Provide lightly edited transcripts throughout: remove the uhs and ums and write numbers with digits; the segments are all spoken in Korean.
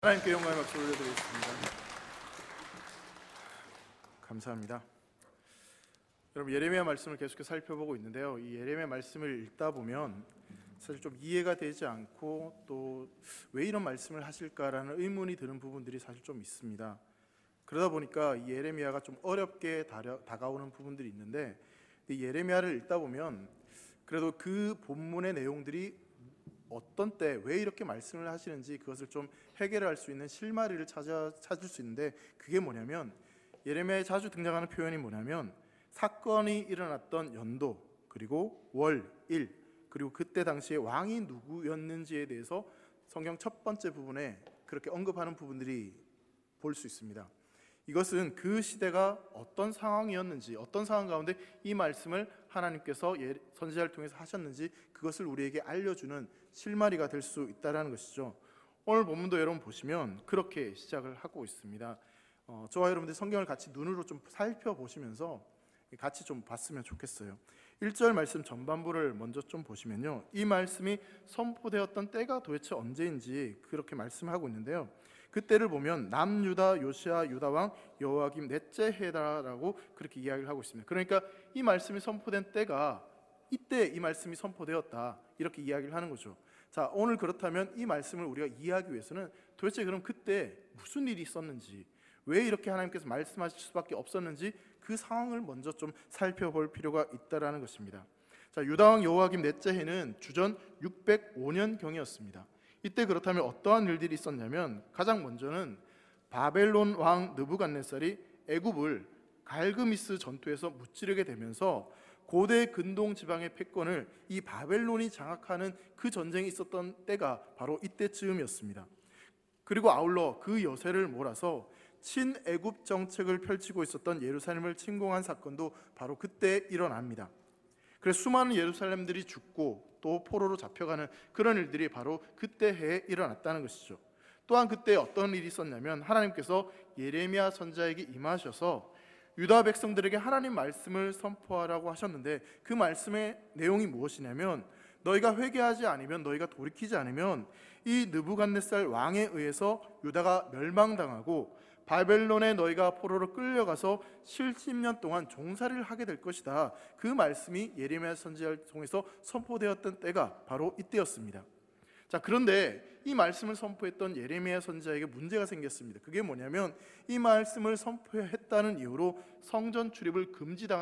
하나님께 영광의 박수 올려드리겠습니다. 감사합니다. 여러분, 예레미야 말씀을 계속해서 살펴보고 있는데요, 이 예레미야 말씀을 읽다 보면 사실 좀 이해가 되지 않고 또 왜 이런 말씀을 하실까라는 의문이 드는 부분들이 사실 좀 있습니다. 그러다 보니까 이 예레미야가 좀 어렵게 다가오는 부분들이 있는데, 이 예레미야를 읽다 보면 그래도 그 본문의 내용들이 어떤 때 왜 이렇게 말씀을 하시는지 그것을 좀 해결할 수 있는 실마리를 찾을 수 있는데, 그게 뭐냐면 예레미야에 자주 등장하는 표현이 뭐냐면 사건이 일어났던 연도, 그리고 월, 일, 그리고 그때 당시에 왕이 누구였는지에 대해서 성경 첫 번째 부분에 그렇게 언급하는 부분들이 볼 수 있습니다. 이것은 그 시대가 어떤 상황이었는지, 어떤 상황 가운데 이 말씀을 하나님께서 선지자를 통해서 하셨는지 그것을 우리에게 알려주는 실마리가 될 수 있다는 것이죠. 오늘 본문도 여러분 보시면 그렇게 시작을 하고 있습니다. 저와 여러분들 성경을 같이 눈으로 좀 살펴보시면서 같이 좀 봤으면 좋겠어요. 1절 말씀 전반부를 먼저 좀 보시면요, 이 말씀이 선포되었던 때가 도대체 언제인지 그렇게 말씀하고 있는데요, 그때를 보면 남유다 요시야 유다왕 여호야김 넷째 해라라고 그렇게 이야기를 하고 있습니다. 그러니까 이 말씀이 선포된 때가 이때 이 말씀이 선포되었다, 이렇게 이야기를 하는 거죠. 자, 오늘 그렇다면 이 말씀을 우리가 이해하기 위해서는 도대체 그럼 그때 무슨 일이 있었는지, 왜 이렇게 하나님께서 말씀하실 수밖에 없었는지 그 상황을 먼저 좀 살펴볼 필요가 있다라는 것입니다. 자, 유다왕 여호야김 넷째 해는 주전 605년경이었습니다. 이때 그렇다면 어떠한 일들이 있었냐면, 가장 먼저는 바벨론 왕 느부갓네살이 애굽을 갈그미스 전투에서 무찌르게 되면서 고대 근동 지방의 패권을 이 바벨론이 장악하는 그 전쟁이 있었던 때가 바로 이때쯤이었습니다. 그리고 아울러 그 여세를 몰아서 친애굽 정책을 펼치고 있었던 예루살렘을 침공한 사건도 바로 그때 일어납니다. 그래서 수많은 예루살렘들이 죽고 또 포로로 잡혀가는 그런 일들이 바로 그때 해에 일어났다는 것이죠. 또한 그때 어떤 일이 있었냐면, 하나님께서 예레미야 선지자에게 임하셔서 유다 백성들에게 하나님 말씀을 선포하라고 하셨는데, 그 말씀의 내용이 무엇이냐면, 너희가 회개하지 않으면, 너희가 돌이키지 않으면 이 느부갓네살 왕에 의해서 유다가 멸망당하고 바벨론에 너희가 포로로 끌려가서 70년 동안 종살이를 하게 될 것이다. 그 말씀이 예레미야 선지자를 통해서 선포되었던 때가 바로 이때였습니다. 자, 그런데 이 말씀을 선포했던 예레미야 선지자에게 문제가 생겼습니다. 그게 뭐냐면, 이 말씀을 선포했다는 이유로 성전 출입을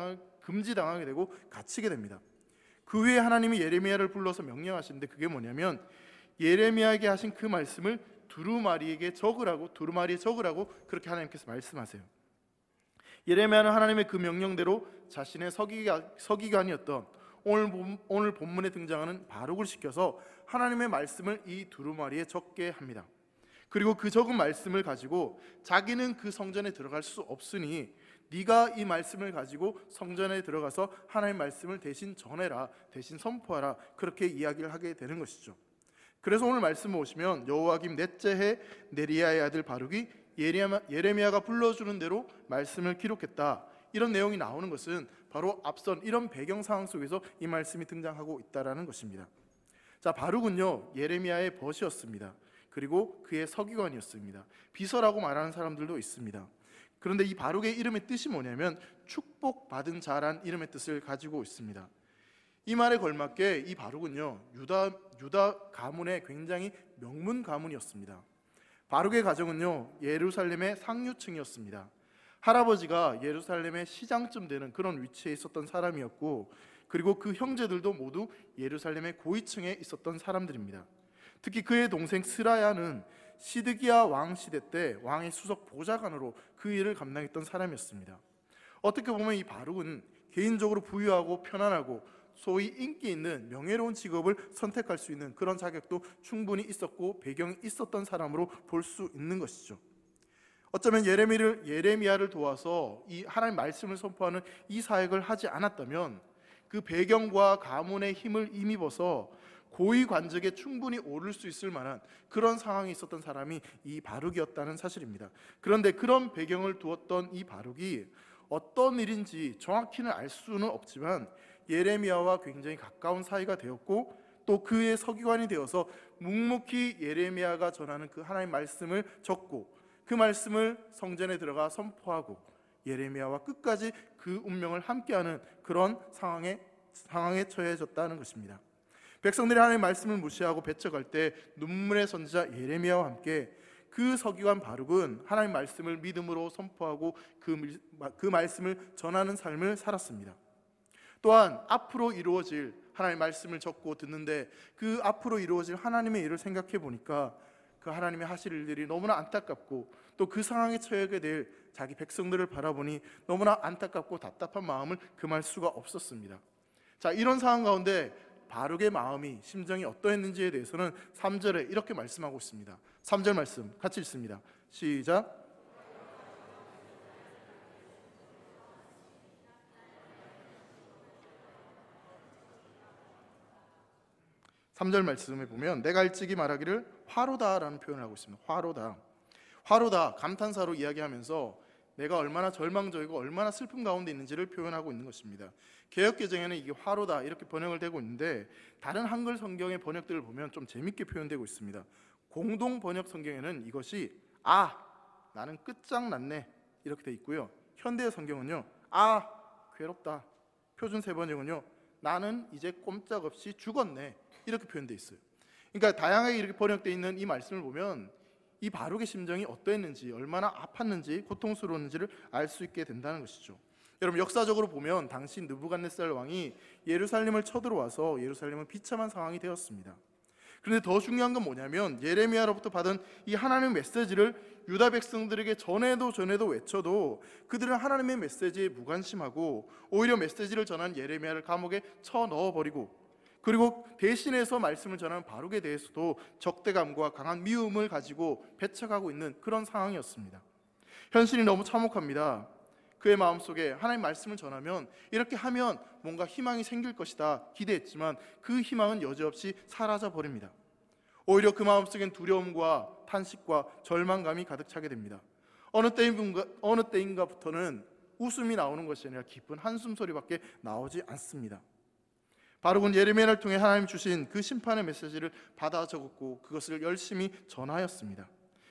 금지당하게 되고 갇히게 됩니다. 그 후에 하나님이 예레미야를 불러서 명령하시는데, 그게 뭐냐면 예레미야에게 하신 그 말씀을 두루마리에 적으라고 그렇게 하나님께서 말씀하세요. 예레미야는 하나님의 그 명령대로 자신의 서기관이었던 오늘 본문에 등장하는 바룩을 시켜서 하나님의 말씀을 이 두루마리에 적게 합니다. 그리고 그 적은 말씀을 가지고 자기는 그 성전에 들어갈 수 없으니 네가 이 말씀을 가지고 성전에 들어가서 하나님의 말씀을 대신 전해라, 대신 선포하라, 그렇게 이야기를 하게 되는 것이죠. 그래서 오늘 말씀을 보시면 여호야김 넷째 해 네리야의 아들 바룩이 예레미야가 불러주는 대로 말씀을 기록했다, 이런 내용이 나오는 것은 바로 앞선 이런 배경 상황 속에서 이 말씀이 등장하고 있다라는 것입니다. 자, 바룩은요 예레미야의 벗이었습니다. 그리고 그의 서기관이었습니다. 비서라고 말하는 사람들도 있습니다. 그런데 이 바룩의 이름의 뜻이 뭐냐면 축복받은 자란 이름의 뜻을 가지고 있습니다. 이 말에 걸맞게 이 바룩은요 유다 가문의 굉장히 명문 가문이었습니다. 바룩의 가정은요 예루살렘의 상류층이었습니다. 할아버지가 예루살렘의 시장쯤 되는 그런 위치에 있었던 사람이었고, 그리고 그 형제들도 모두 예루살렘의 고위층에 있었던 사람들입니다. 특히 그의 동생 스라야는 시드기야 왕 시대 때 왕의 수석 보좌관으로 그 일을 감당했던 사람이었습니다. 어떻게 보면 이 바룩은 개인적으로 부유하고 편안하고 소위 인기 있는 명예로운 직업을 선택할 수 있는 그런 자격도 충분히 있었고 배경이 있었던 사람으로 볼 수 있는 것이죠. 어쩌면 예레미야를 도와서 이 하나님 말씀을 선포하는 이 사역을 하지 않았다면 그 배경과 가문의 힘을 힘입어서 고위 관직에 충분히 오를 수 있을 만한 그런 상황이 있었던 사람이 이 바룩이었다는 사실입니다. 그런데 그런 배경을 두었던 이 바룩이 어떤 일인지 정확히는 알 수는 없지만 예레미야와 굉장히 가까운 사이가 되었고, 또 그의 서기관이 되어서 묵묵히 예레미야가 전하는 그 하나님의 말씀을 적고 그 말씀을 성전에 들어가 선포하고 예레미야와 끝까지 그 운명을 함께하는 그런 상황에 처해졌다는 것입니다. 백성들이 하나님의 말씀을 무시하고 배척할 때 눈물의 선지자 예레미야와 함께 그 서기관 바룩은 하나님의 말씀을 믿음으로 선포하고 그 말씀을 전하는 삶을 살았습니다. 또한 앞으로 이루어질 하나님의 말씀을 적고 듣는데 그 앞으로 이루어질 하나님의 일을 생각해 보니까 그 하나님의 하실 일들이 너무나 안타깝고 또 그 상황에 처하게 될 자기 백성들을 바라보니 너무나 안타깝고 답답한 마음을 금할 수가 없었습니다. 자, 이런 상황 가운데 바룩의 마음이, 심정이 어떠했는지에 대해서는 3절에 이렇게 말씀하고 있습니다. 3절 말씀 같이 읽습니다. 시작. 3절 말씀에 보면 내가 일찍이 말하기를 화로다라는 표현을 하고 있습니다. 화로다 감탄사로 이야기하면서 내가 얼마나 절망적이고 얼마나 슬픔 가운데 있는지를 표현하고 있는 것입니다. 개역개정에는 이게 화로다 이렇게 번역을 되고 있는데 다른 한글 성경의 번역들을 보면 좀 재밌게 표현되고 있습니다. 공동 번역 성경에는 이것이 나는 끝장났네 이렇게 돼 있고요. 현대 성경은요 괴롭다. 표준 세번역은요 나는 이제 꼼짝없이 죽었네 이렇게 표현되어 있어요. 그러니까 다양하게 이렇게 번역되어 있는 이 말씀을 보면 이 바룩의 심정이 어떠했는지, 얼마나 아팠는지, 고통스러웠는지를 알 수 있게 된다는 것이죠. 여러분, 역사적으로 보면 당시 느부갓네살 왕이 예루살렘을 쳐들어와서 예루살렘은 비참한 상황이 되었습니다. 그런데 더 중요한 건 뭐냐면 예레미야로부터 받은 이 하나님의 메시지를 유다 백성들에게 전에도 외쳐도 그들은 하나님의 메시지에 무관심하고 오히려 메시지를 전한 예레미야를 감옥에 쳐넣어버리고, 그리고 대신해서 말씀을 전하는 바룩에 대해서도 적대감과 강한 미움을 가지고 배척하고 있는 그런 상황이었습니다. 현실이 너무 참혹합니다. 그의 마음속에 하나님 말씀을 전하면 이렇게 하면 뭔가 희망이 생길 것이다 기대했지만 그 희망은 여지없이 사라져 버립니다. 오히려 그 마음속엔 두려움과 탄식과 절망감이 가득 차게 됩니다. 어느 때인가부터는 웃음이 나오는 것이 아니라 깊은 한숨 소리밖에 나오지 않습니다. 바룩은 예레미야를 통해 하나님 주신 그 심판의 메시지를 받아 적었고 그것을 열심히 전하였습니다.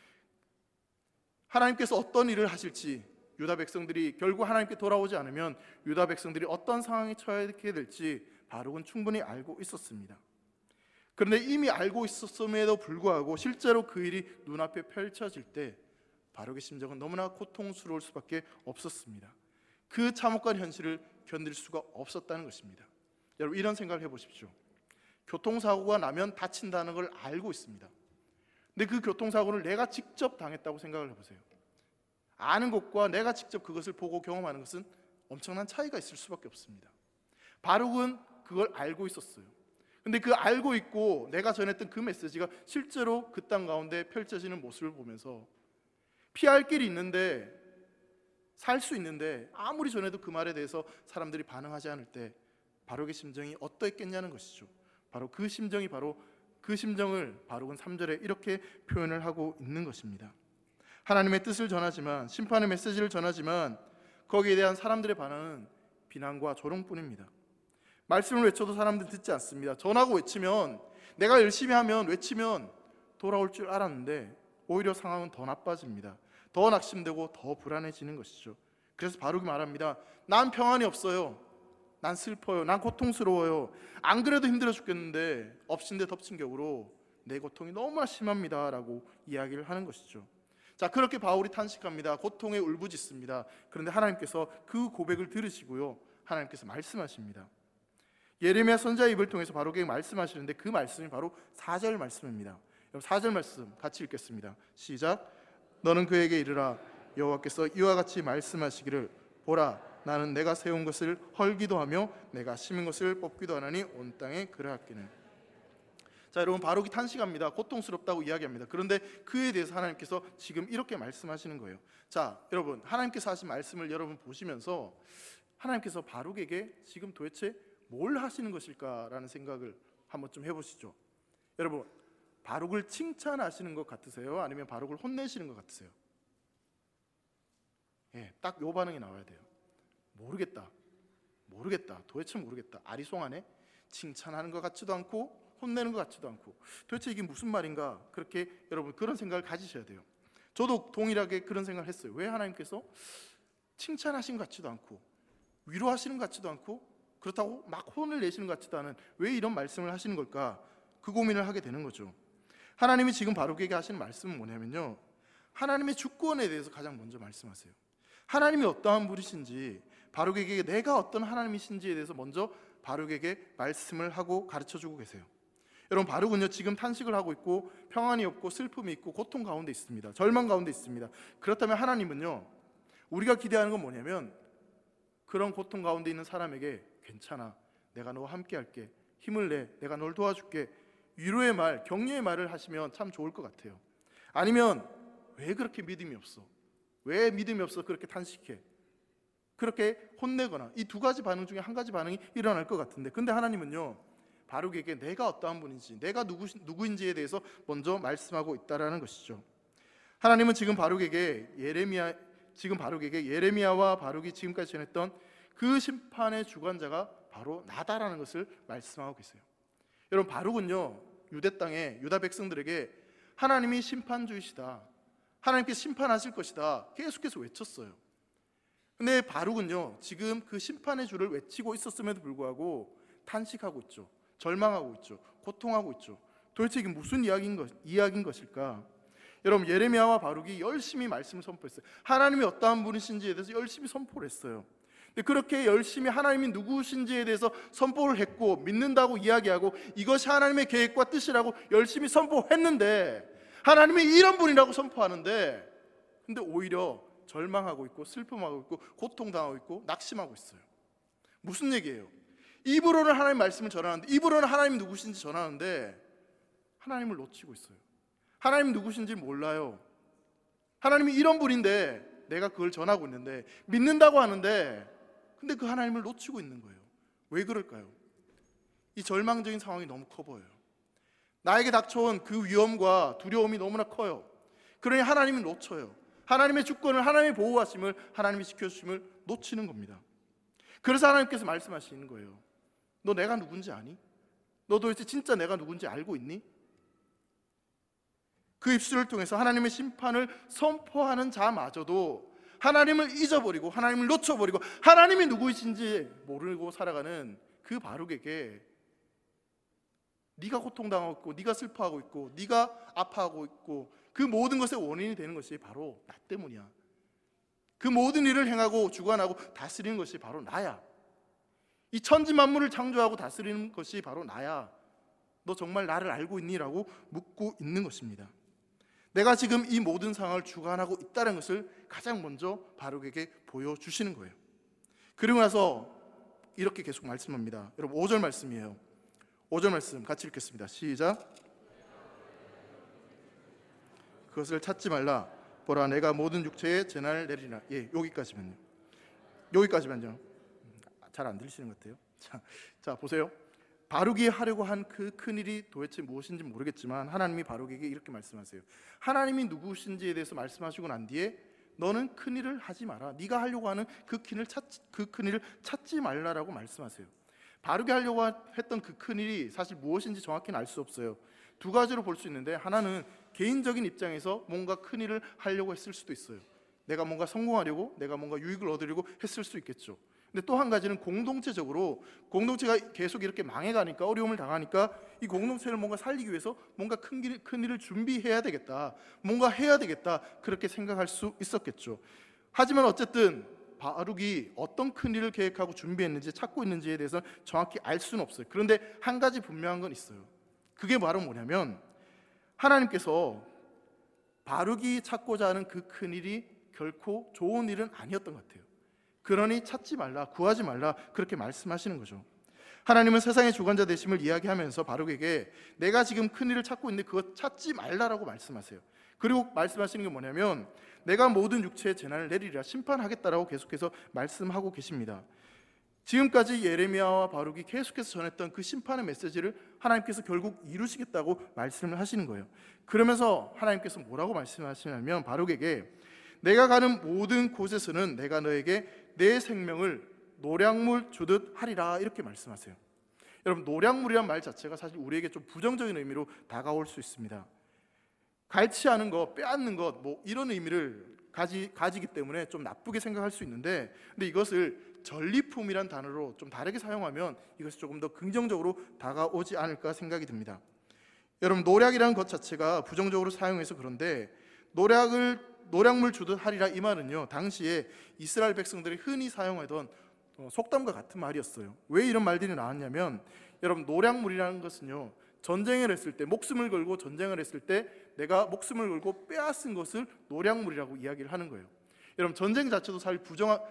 하나님께서 어떤 일을 하실지, 유다 백성들이 결국 하나님께 돌아오지 않으면 유다 백성들이 어떤 상황에 처하게 될지 바룩은 충분히 알고 있었습니다. 그런데 이미 알고 있었음에도 불구하고 실제로 그 일이 눈앞에 펼쳐질 때 바룩의 심정은 너무나 고통스러울 수밖에 없었습니다. 그 참혹한 현실을 견딜 수가 없었다는 것입니다. 여러분, 이런 생각을 해보십시오. 교통사고가 나면 다친다는 걸 알고 있습니다. 근데 그 교통사고를 내가 직접 당했다고 생각을 해보세요. 아는 것과 내가 직접 그것을 보고 경험하는 것은 엄청난 차이가 있을 수밖에 없습니다. 바룩은 그걸 알고 있었어요. 근데 그 알고 있고 내가 전했던 그 메시지가 실제로 그 땅 가운데 펼쳐지는 모습을 보면서 피할 길이 있는데, 살 수 있는데 아무리 전해도 그 말에 대해서 사람들이 반응하지 않을 때 바룩의 심정이 어떠했겠냐는 것이죠. 그 심정을 바룩은 3절에 이렇게 표현을 하고 있는 것입니다. 하나님의 뜻을 전하지만, 심판의 메시지를 전하지만 거기에 대한 사람들의 반응은 비난과 조롱뿐입니다. 말씀을 외쳐도 사람들은 듣지 않습니다. 전하고 외치면, 내가 열심히 하면, 외치면 돌아올 줄 알았는데 오히려 상황은 더 나빠집니다. 더 낙심되고 더 불안해지는 것이죠. 그래서 바룩이 말합니다. 난 평안이 없어요. 난 슬퍼요. 난 고통스러워요. 안 그래도 힘들어 죽겠는데 엎친 데 덮친 격으로 내 고통이 너무나 심합니다 라고 이야기를 하는 것이죠. 자, 그렇게 바울이 탄식합니다. 고통에 울부짖습니다. 그런데 하나님께서 그 고백을 들으시고요, 하나님께서 말씀하십니다. 예레미야 선지자의 입을 통해서 바룩에게 말씀하시는데 그 말씀이 바로 4절 말씀입니다. 4절 말씀 같이 읽겠습니다. 시작. 너는 그에게 이르라. 여호와께서 이와 같이 말씀하시기를 보라, 나는 내가 세운 것을 헐기도 하며 내가 심은 것을 뽑기도 하나니 온 땅에 그러하기는. 자, 여러분, 바룩이 탄식합니다. 고통스럽다고 이야기합니다. 그런데 그에 대해서 하나님께서 지금 이렇게 말씀하시는 거예요. 자, 여러분, 하나님께서 하신 말씀을 여러분 보시면서 하나님께서 바룩에게 지금 도대체 뭘 하시는 것일까라는 생각을 한번 좀 해보시죠. 여러분, 바룩을 칭찬하시는 것 같으세요? 아니면 바룩을 혼내시는 것 같으세요? 딱 요 반응이 나와야 돼요. 모르겠다. 도대체 모르겠다. 아리송하네. 칭찬하는 것 같지도 않고 혼내는 것 같지도 않고 도대체 이게 무슨 말인가, 그렇게 여러분 그런 생각을 가지셔야 돼요. 저도 동일하게 그런 생각을 했어요. 왜 하나님께서 칭찬하신 것 같지도 않고 위로하시는 것 같지도 않고 그렇다고 막 혼을 내시는 것 같지도 않은 왜 이런 말씀을 하시는 걸까, 그 고민을 하게 되는 거죠. 하나님이 지금 바룩에게 하시는 말씀은 뭐냐면요, 하나님의 주권에 대해서 가장 먼저 말씀하세요. 하나님이 어떠한 분이신지, 바룩에게 내가 어떤 하나님이신지에 대해서 먼저 바룩에게 말씀을 하고 가르쳐주고 계세요. 여러분, 바룩은요 지금 탄식을 하고 있고 평안이 없고 슬픔이 있고 고통 가운데 있습니다. 절망 가운데 있습니다. 그렇다면 하나님은요, 우리가 기대하는 건 뭐냐면 그런 고통 가운데 있는 사람에게 괜찮아, 내가 너와 함께 할게, 힘을 내, 내가 널 도와줄게, 위로의 말, 격려의 말을 하시면 참 좋을 것 같아요. 아니면 왜 그렇게 믿음이 없어? 왜 믿음이 없어? 그렇게 탄식해? 그렇게 혼내거나, 이 두 가지 반응 중에 한 가지 반응이 일어날 것 같은데, 근데 하나님은요 바룩에게 내가 어떠한 분인지, 내가 누구인지에 대해서 먼저 말씀하고 있다라는 것이죠. 하나님은 지금 바룩에게 예레미야와 바룩이 지금까지 전했던 그 심판의 주관자가 바로 나다라는 것을 말씀하고 계세요. 여러분, 바룩은요 유대 땅에 유다 백성들에게 하나님이 심판주이시다, 하나님께서 심판하실 것이다 계속해서 외쳤어요. 근데 바룩은요 지금 그 심판의 주를 외치고 있었음에도 불구하고 탄식하고 있죠. 절망하고 있죠. 고통하고 있죠. 도대체 이게 무슨 이야기인 것일까? 여러분, 예레미야와 바룩이 열심히 말씀을 선포했어요. 하나님이 어떠한 분이신지에 대해서 열심히 선포를 했어요. 근데 그렇게 열심히 하나님이 누구신지에 대해서 선포를 했고 믿는다고 이야기하고 이것이 하나님의 계획과 뜻이라고 열심히 선포했는데, 하나님이 이런 분이라고 선포하는데, 근데 오히려 절망하고 있고 슬픔하고 있고 고통당하고 있고 낙심하고 있어요. 무슨 얘기예요? 입으로는 하나님 말씀을 전하는데, 입으로는 하나님 누구신지 전하는데 하나님을 놓치고 있어요. 하나님 누구신지 몰라요. 하나님이 이런 분인데 내가 그걸 전하고 있는데 믿는다고 하는데, 근데 그 하나님을 놓치고 있는 거예요. 왜 그럴까요? 이 절망적인 상황이 너무 커 보여요. 나에게 닥쳐온 그 위험과 두려움이 너무나 커요. 그러니 하나님을 놓쳐요. 하나님의 주권을, 하나님의 보호하심을, 하나님이 지켜주심을 놓치는 겁니다. 그래서 하나님께서 말씀하시는 거예요. 너 내가 누군지 아니? 너 도대체 진짜 내가 누군지 알고 있니? 그 입술을 통해서 하나님의 심판을 선포하는 자마저도 하나님을 잊어버리고 하나님을 놓쳐버리고 하나님이 누구이신지 모르고 살아가는 그 바룩에게 네가 고통당하고 있고 네가 슬퍼하고 있고 네가 아파하고 있고 그 모든 것의 원인이 되는 것이 바로 나 때문이야. 그 모든 일을 행하고 주관하고 다스리는 것이 바로 나야. 이 천지 만물을 창조하고 다스리는 것이 바로 나야. 너 정말 나를 알고 있니? 라고 묻고 있는 것입니다. 내가 지금 이 모든 상황을 주관하고 있다는 것을 가장 먼저 바룩에게 보여주시는 거예요. 그리고 나서 이렇게 계속 말씀합니다. 여러분, 5절 말씀이에요. 5절 말씀 같이 읽겠습니다. 시작. 그것을 찾지 말라. 보라, 내가 모든 육체에 재난을 내리라. 여기까지만요. 잘 안 들리시는 것 같아요. 자 보세요. 바룩이 하려고 한 그 큰일이 도대체 무엇인지 모르겠지만 하나님이 바룩에게 이렇게 말씀하세요. 하나님이 누구신지에 대해서 말씀하시고 난 뒤에 너는 큰일을 하지 마라. 네가 하려고 하는 그 큰일을 찾지 말라라고 말씀하세요. 바룩이 하려고 했던 그 큰일이 사실 무엇인지 정확히는 알 수 없어요. 두 가지로 볼 수 있는데, 하나는 개인적인 입장에서 뭔가 큰일을 하려고 했을 수도 있어요. 내가 뭔가 성공하려고, 내가 뭔가 유익을 얻으려고 했을 수 있겠죠. 근데 또 한 가지는 공동체적으로, 공동체가 계속 이렇게 망해가니까, 어려움을 당하니까 이 공동체를 뭔가 살리기 위해서 뭔가 큰 일을 준비해야 되겠다, 뭔가 해야 되겠다, 그렇게 생각할 수 있었겠죠. 하지만 어쨌든 바룩이 어떤 큰 일을 계획하고 준비했는지 찾고 있는지에 대해서는 정확히 알 수는 없어요. 그런데 한 가지 분명한 건 있어요. 그게 바로 뭐냐면 하나님께서 바룩이 찾고자 하는 그 큰 일이 결코 좋은 일은 아니었던 것 같아요. 그러니 찾지 말라, 구하지 말라, 그렇게 말씀하시는 거죠. 하나님은 세상의 주관자 되심을 이야기하면서 바룩에게 내가 지금 큰 일을 찾고 있는데 그것 찾지 말라라고 말씀하세요. 그리고 말씀하시는 게 뭐냐면 내가 모든 육체에 재난을 내리리라, 심판하겠다라고 계속해서 말씀하고 계십니다. 지금까지 예레미야와 바룩이 계속해서 전했던 그 심판의 메시지를 하나님께서 결국 이루시겠다고 말씀을 하시는 거예요. 그러면서 하나님께서 뭐라고 말씀하시냐면 바룩에게 내가 가는 모든 곳에서는 내가 너에게 내 생명을 노량물 주듯 하리라, 이렇게 말씀하세요. 여러분, 노략물이란 말 자체가 사실 우리에게 좀 부정적인 의미로 다가올 수 있습니다. 갈취하는 것, 빼앗는 것, 뭐 이런 의미를 가지기 때문에 좀 나쁘게 생각할 수 있는데, 근데 이것을 전리품이란 단어로 좀 다르게 사용하면 이것이 조금 더 긍정적으로 다가오지 않을까 생각이 듭니다. 여러분, 노략이라는 것 자체가 부정적으로 사용해서 그런데, 노략물 주듯 하리라 이 말은요, 당시에 이스라엘 백성들이 흔히 사용하던 속담과 같은 말이었어요. 왜 이런 말들이 나왔냐면, 여러분, 노략물이라는 것은요, 전쟁을 했을 때, 목숨을 걸고 전쟁을 했을 때 내가 목숨을 걸고 빼앗은 것을 노략물이라고 이야기를 하는 거예요. 여러분, 전쟁 자체도 사실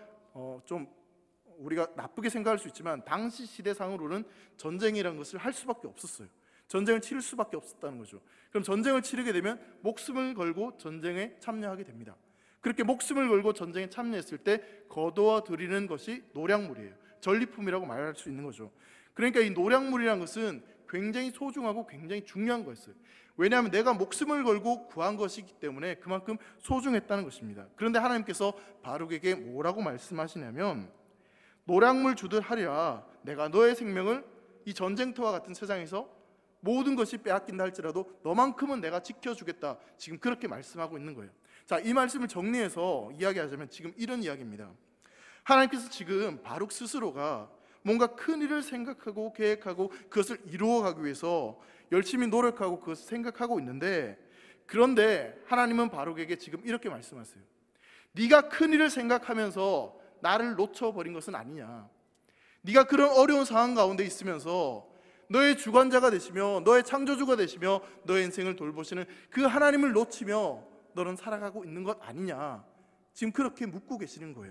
좀 우리가 나쁘게 생각할 수 있지만, 당시 시대상으로는 전쟁이라는 것을 할 수밖에 없었어요. 전쟁을 치를 수밖에 없었다는 거죠. 그럼 전쟁을 치르게 되면 목숨을 걸고 전쟁에 참여하게 됩니다. 그렇게 목숨을 걸고 전쟁에 참여했을 때 거두어 들이는 것이 노략물이에요. 전리품이라고 말할 수 있는 거죠. 그러니까 이 노략물이라는 것은 굉장히 소중하고 굉장히 중요한 거였어요. 왜냐하면 내가 목숨을 걸고 구한 것이기 때문에 그만큼 소중했다는 것입니다. 그런데 하나님께서 바룩에게 뭐라고 말씀하시냐면, 노략물 주듯 하리라, 내가 너의 생명을 이 전쟁터와 같은 세상에서 모든 것이 빼앗긴다 할지라도 너만큼은 내가 지켜주겠다, 지금 그렇게 말씀하고 있는 거예요. 자, 이 말씀을 정리해서 이야기하자면 지금 이런 이야기입니다. 하나님께서 지금 바룩 스스로가 뭔가 큰 일을 생각하고 계획하고 그것을 이루어가기 위해서 열심히 노력하고 그것을 생각하고 있는데, 그런데 하나님은 바룩에게 지금 이렇게 말씀하세요. 네가 큰 일을 생각하면서 나를 놓쳐버린 것은 아니냐. 네가 그런 어려운 상황 가운데 있으면서 너의 주관자가 되시며 너의 창조주가 되시며 너의 인생을 돌보시는 그 하나님을 놓치며 너는 살아가고 있는 것 아니냐. 지금 그렇게 묻고 계시는 거예요.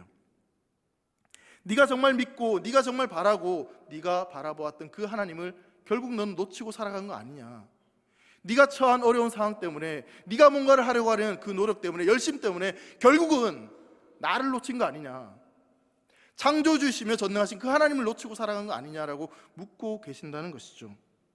네가 정말 믿고 네가 정말 바라고 네가 바라보았던 그 하나님을 결국 너는 놓치고 살아간 거 아니냐. 네가 처한 어려운 상황 때문에, 네가 뭔가를 하려고 하는 그 노력 때문에, 열심 때문에 결국은 나를 놓친 거 아니냐. 창조주시며 전능하신 그 하나님을 놓치고 살아간 거 아니냐라고 묻고 계신다는 것이죠.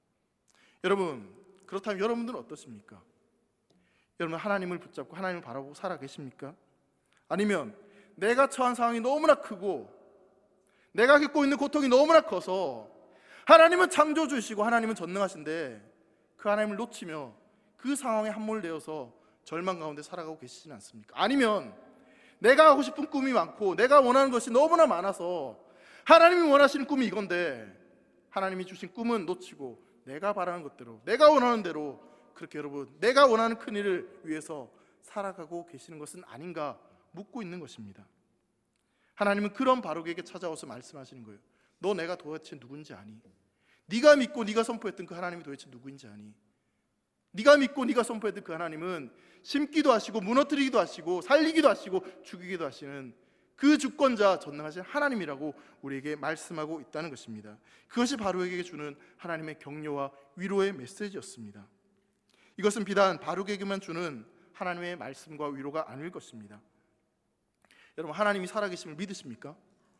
여러분, 그렇다면 여러분들은 어떻습니까? 여러분, 하나님을 붙잡고 하나님을 바라보고 살아 계십니까? 아니면 내가 처한 상황이 너무나 크고 내가 겪고 있는 고통이 너무나 커서 하나님은 창조주시고 하나님은 전능하신데 그 하나님을 놓치며 그 상황에 함몰되어서 절망 가운데 살아가고 계시지는 않습니까? 아니면 내가 하고 싶은 꿈이 많고 내가 원하는 것이 너무나 많아서 하나님이 원하시는 꿈이 이건데 하나님이 주신 꿈은 놓치고 내가 바라는 것대로, 내가 원하는 대로 그렇게 여러분 내가 원하는 큰 일을 위해서 살아가고 계시는 것은 아닌가 묻고 있는 것입니다. 하나님은 그런 바룩에게 찾아와서 말씀하시는 거예요. 너 내가 도대체 누군지 아니? 네가 믿고 네가 선포했던 그 하나님이 도대체 누구인지 아니? 네가 믿고 네가 선포했던 그 하나님은 심기도 하시고 무너뜨리기도 하시고 살리기도 하시고 죽이기도 하시는 그 주권자 전능하신 하나님이라고 우리에게 말씀하고 있다는 것입니다. 그것이 바룩에게 주는 하나님의 격려와 위로의 메시지였습니다. 이것은 비단 바룩에게만 주는 하나님의 말씀과 위로가 아닐 것입니다. 여러분, 하나님이 살아계심을 믿으십니까?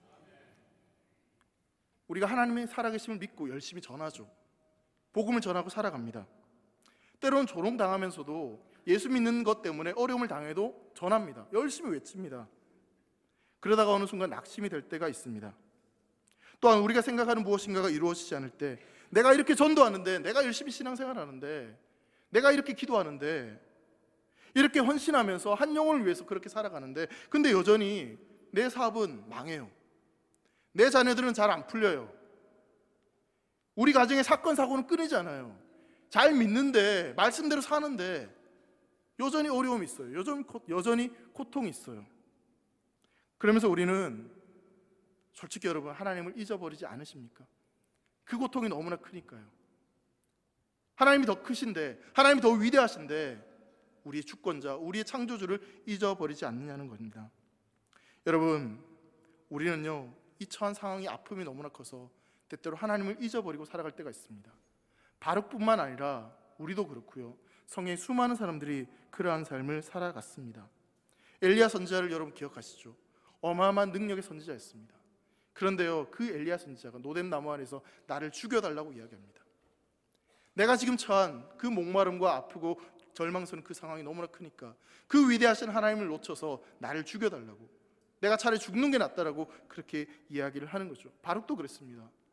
우리가 하나님의 살아계심을 믿고 열심히 전하죠. 복음을 전하고 살아갑니다. 때로는 조롱당하면서도 예수 믿는 것 때문에 어려움을 당해도 전합니다. 열심히 외칩니다. 그러다가 어느 순간 낙심이 될 때가 있습니다. 또한 우리가 생각하는 무엇인가가 이루어지지 않을 때, 내가 이렇게 전도하는데, 내가 열심히 신앙생활하는데, 내가 이렇게 기도하는데, 이렇게 헌신하면서 한 영혼을 위해서 그렇게 살아가는데, 근데 여전히 내 사업은 망해요. 내 자녀들은 잘 안 풀려요. 우리 가정의 사건 사고는 끊이지 않아요. 잘 믿는데, 말씀대로 사는데 여전히 어려움이 있어요. 여전히 고통이 있어요. 그러면서 우리는 솔직히 여러분, 하나님을 잊어버리지 않으십니까? 그 고통이 너무나 크니까요. 하나님이 더 크신데, 하나님이 더 위대하신데 우리의 주권자, 우리의 창조주를 잊어버리지 않느냐는 겁니다. 여러분, 우리는요, 이 처한 상황이 아픔이 너무나 커서 때때로 하나님을 잊어버리고 살아갈 때가 있습니다. 바룩뿐만 아니라 우리도 그렇고요, 성경의 수많은 사람들이 그러한 삶을 살아갔습니다. 엘리야 선지자를 여러분 기억하시죠? 어마어마한 능력의 선지자였습니다. 그런데요, 그 엘리야 선지자가 노된 나무 안에서 나를 죽여달라고 이야기합니다. 내가 지금 처한 그 목마름과 아프고 절망스러운 그 상황이 너무나 크니까 그 위대하신 하나님을 놓쳐서 나를 죽여달라고, 내가 차라리 죽는 게 낫다라고 그렇게 이야기를 하는 거죠. 바룩도 그랬습니다.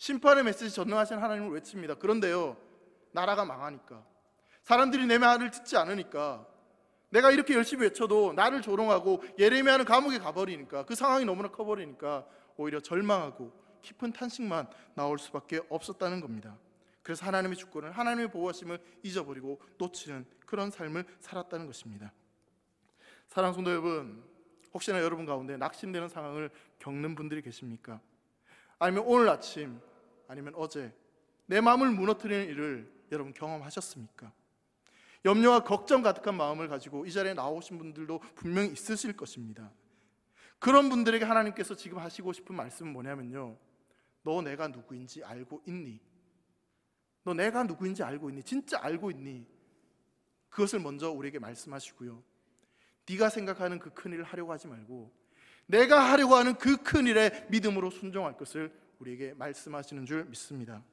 심판의 메시지 전능하신 하나님을 외칩니다. 그런데요, 나라가 망하니까, 사람들이 내 말을 듣지 않으니까, 내가 이렇게 열심히 외쳐도 나를 조롱하고 예레미야는 감옥에 가버리니까, 그 상황이 너무나 커버리니까 오히려 절망하고 깊은 탄식만 나올 수밖에 없었다는 겁니다. 그래서 하나님의 주권을, 하나님의 보호하심을 잊어버리고 놓치는 그런 삶을 살았다는 것입니다. 사랑하는 성도 여러분, 혹시나 여러분 가운데 낙심되는 상황을 겪는 분들이 계십니까? 아니면 오늘 아침, 아니면 어제 내 마음을 무너뜨리는 일을 여러분 경험하셨습니까? 염려와 걱정 가득한 마음을 가지고 이 자리에 나오신 분들도 분명히 있으실 것입니다. 그런 분들에게 하나님께서 지금 하시고 싶은 말씀은 뭐냐면요, 너 내가 누구인지 알고 있니? 너 내가 누구인지 알고 있니? 진짜 알고 있니? 그것을 먼저 우리에게 말씀하시고요, 네가 생각하는 그 큰일을 하려고 하지 말고 내가 하려고 하는 그 큰일에 믿음으로 순종할 것을 우리에게 말씀하시는 줄 믿습니다.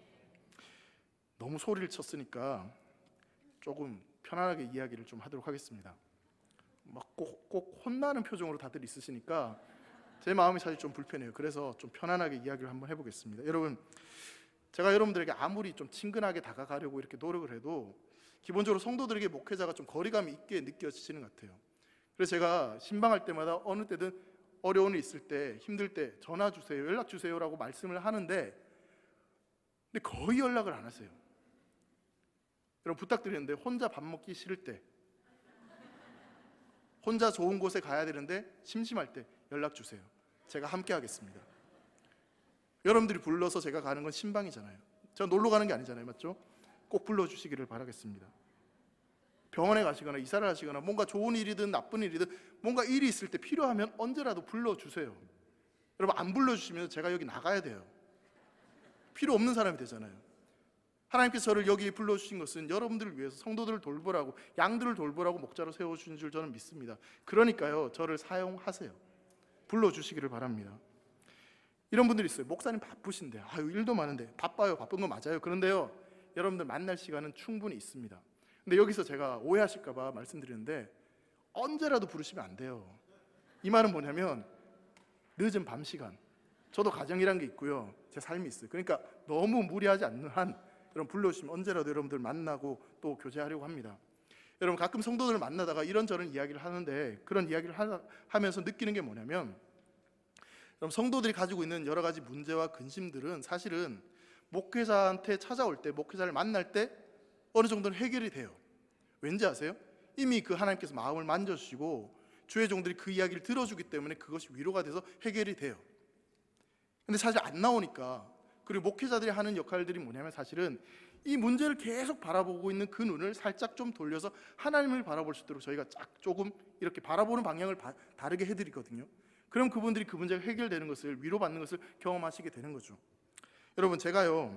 너무 소리를 쳤으니까 조금 편안하게 이야기를 좀 하도록 하겠습니다. 막 꼭 혼나는 표정으로 다들 있으시니까 제 마음이 사실 좀 불편해요. 그래서 좀 편안하게 이야기를 한번 해보겠습니다. 여러분, 제가 여러분들에게 아무리 좀 친근하게 다가가려고 이렇게 노력을 해도 기본적으로 성도들에게 목회자가 좀 거리감이 있게 느껴지시는 것 같아요. 그래서 제가 신방할 때마다 어느 때든 어려운 일 있을 때, 힘들 때 전화 주세요, 연락 주세요라고 말씀을 하는데, 근데 거의 연락을 안 하세요. 여러분, 부탁드리는데 혼자 밥 먹기 싫을 때, 혼자 좋은 곳에 가야 되는데 심심할 때 연락 주세요. 제가 함께 하겠습니다. 여러분들이 불러서 제가 가는 건 신방이잖아요. 제가 놀러 가는 게 아니잖아요. 맞죠? 꼭 불러주시기를 바라겠습니다. 병원에 가시거나 이사를 하시거나 뭔가 좋은 일이든 나쁜 일이든 뭔가 일이 있을 때 필요하면 언제라도 불러주세요. 여러분, 안 불러주시면 제가 여기 나가야 돼요. 필요 없는 사람이 되잖아요. 하나님께서 저를 여기 불러주신 것은 여러분들을 위해서, 성도들을 돌보라고, 양들을 돌보라고 목자로 세워주신 줄 저는 믿습니다. 그러니까요, 저를 사용하세요. 불러주시기를 바랍니다. 이런 분들이 있어요. 목사님 바쁘신데, 일도 많은데. 바빠요. 바쁜 거 맞아요. 그런데요, 여러분들 만날 시간은 충분히 있습니다. 근데 여기서 제가 오해하실까 봐 말씀드리는데, 언제라도 부르시면 안 돼요. 이 말은 뭐냐면 늦은 밤 시간, 저도 가정이란 게 있고요, 제 삶이 있어요. 그러니까 너무 무리하지 않는 한 여러분 불러주시면 언제라도 여러분들 만나고 또 교제하려고 합니다. 여러분, 가끔 성도들을 만나다가 이런저런 이야기를 하는데, 그런 이야기를 하면서 느끼는 게 뭐냐면, 여러분, 성도들이 가지고 있는 여러 가지 문제와 근심들은 사실은 목회자한테 찾아올 때, 목회자를 만날 때 어느 정도는 해결이 돼요. 왠지 아세요? 이미 그 하나님께서 마음을 만져주시고 주의 종들이 그 이야기를 들어주기 때문에 그것이 위로가 돼서 해결이 돼요. 근데 사실 안 나오니까, 그리고 목회자들이 하는 역할들이 뭐냐면 사실은 이 문제를 계속 바라보고 있는 그 눈을 살짝 좀 돌려서 하나님을 바라볼 수 있도록 저희가 조금 이렇게 바라보는 방향을 다르게 해드리거든요. 그럼 그분들이 그 문제가 해결되는 것을, 위로받는 것을 경험하시게 되는 거죠. 여러분, 제가요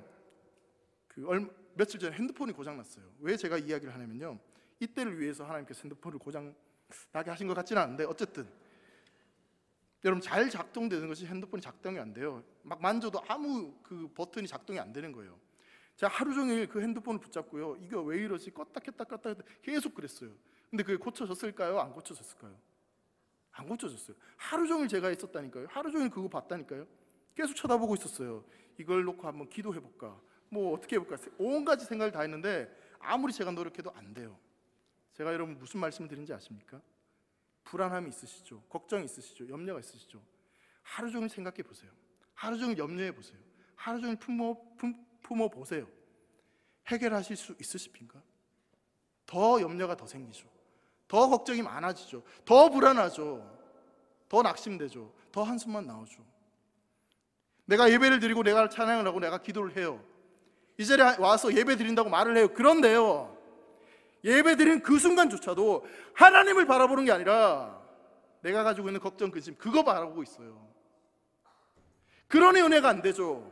며칠 전에 핸드폰이 고장났어요. 왜 제가 이야기를 하냐면요, 이때를 위해서 하나님께서 핸드폰을 고장 나게 하신 것 같지는 않은데, 어쨌든 여러분, 잘 작동되는 것이 핸드폰이 작동이 안 돼요. 막 만져도 아무 그 버튼이 작동이 안 되는 거예요. 제가 하루 종일 그 핸드폰을 붙잡고요, 이거 왜 이러지? 껐다 켰다 껐다 켰다 계속 그랬어요. 근데 그게 고쳐졌을까요? 안 고쳐졌을까요? 안 고쳐졌어요. 하루 종일 제가 있었다니까요. 하루 종일 그거 봤다니까요. 계속 쳐다보고 있었어요. 이걸 놓고 한번 기도해볼까, 뭐 어떻게 해볼까, 온갖 생각을 다 했는데 아무리 제가 노력해도 안 돼요. 제가 여러분 무슨 말씀을 드린지 아십니까? 불안함이 있으시죠? 걱정이 있으시죠? 염려가 있으시죠? 하루 종일 생각해 보세요. 하루 종일 염려해 보세요. 하루 종일 품어 보세요. 해결하실 수 있으십니까? 더 염려가 더 생기죠. 더 걱정이 많아지죠. 더 불안하죠. 더 낙심되죠. 더 한숨만 나오죠. 내가 예배를 드리고 내가 찬양을 하고 내가 기도를 해요. 이 자리에 와서 예배 드린다고 말을 해요. 그런데요, 예배 드리는 그 순간조차도 하나님을 바라보는 게 아니라 내가 가지고 있는 걱정, 근심, 그거 바라보고 있어요. 그러니 은혜가 안 되죠.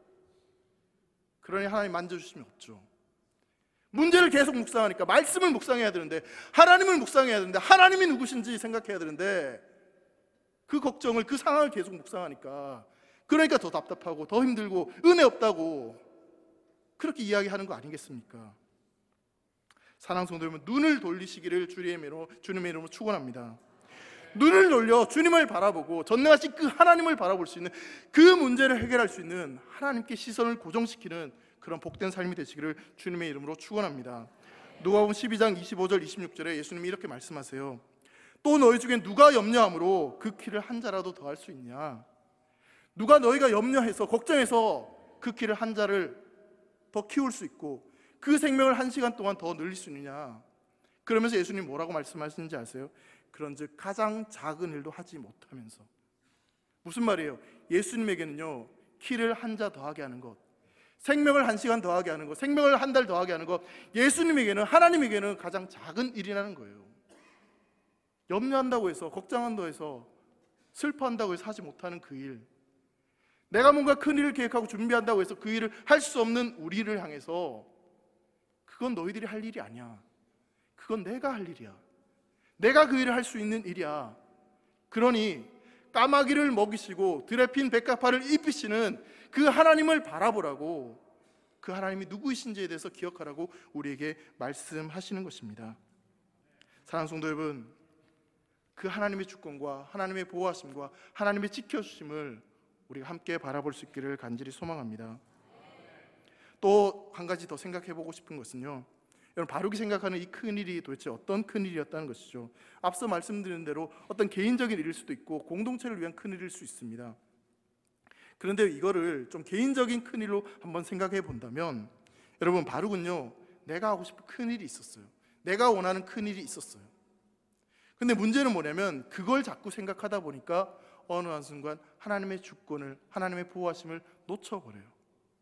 그러니 하나님 만져주시면 없죠. 문제를 계속 묵상하니까 말씀을 묵상해야 되는데, 하나님을 묵상해야 되는데, 하나님이 누구신지 생각해야 되는데, 그 걱정을, 그 상황을 계속 묵상하니까, 그러니까 더 답답하고 더 힘들고 은혜 없다고 그렇게 이야기하는 거 아니겠습니까? 사랑하는 성도 여러분, 눈을 돌리시기를 주님의 이름으로 축원합니다. 눈을 돌려 주님을 바라보고 전능하신 그 하나님을 바라볼 수 있는, 그 문제를 해결할 수 있는 하나님께 시선을 고정시키는 그런 복된 삶이 되시기를 주님의 이름으로 축원합니다. 누가복음 12장 25절 26절에 예수님이 이렇게 말씀하세요. 또 너희 중에 누가 염려함으로 그 키를 한 자라도 더할 수 있냐? 누가 너희가 염려해서 걱정해서 그 키를 한 자를 더 키울 수 있고 그 생명을 1시간 동안 더 늘릴 수 있느냐? 그러면서 예수님 뭐라고 말씀하시는지 아세요? 그런즉 가장 작은 일도 하지 못하면서. 무슨 말이에요? 예수님에게는요, 키를 한 자 더하게 하는 것, 생명을 1시간 더하게 하는 것, 생명을 한 달 더하게 하는 것, 예수님에게는, 하나님에게는 가장 작은 일이라는 거예요. 염려한다고 해서, 걱정한다고 해서, 슬퍼한다고 해서 하지 못하는 그 일, 내가 뭔가 큰 일을 계획하고 준비한다고 해서 그 일을 할 수 없는 우리를 향해서 그건 너희들이 할 일이 아니야, 그건 내가 할 일이야, 내가 그 일을 할 수 있는 일이야. 그러니 까마귀를 먹이시고 들에 핀 백합화를 입히시는 그 하나님을 바라보라고, 그 하나님이 누구이신지에 대해서 기억하라고 우리에게 말씀하시는 것입니다. 사랑하는 성도 여러분, 그 하나님의 주권과 하나님의 보호하심과 하나님의 지켜주심을 우리가 함께 바라볼 수 있기를 간절히 소망합니다. 또 한 가지 더 생각해 보고 싶은 것은요, 여러분, 바룩이 생각하는 이 큰일이 도대체 어떤 큰일이었다는 것이죠. 앞서 말씀드린 대로 어떤 개인적인 일일 수도 있고 공동체를 위한 큰일일 수 있습니다. 그런데 이거를 좀 개인적인 큰일로 한번 생각해 본다면, 여러분, 바룩은요, 내가 하고 싶은 큰일이 있었어요. 내가 원하는 큰일이 있었어요. 근데 문제는 뭐냐면 그걸 자꾸 생각하다 보니까 어느 한순간 하나님의 주권을, 하나님의 보호하심을 놓쳐버려요.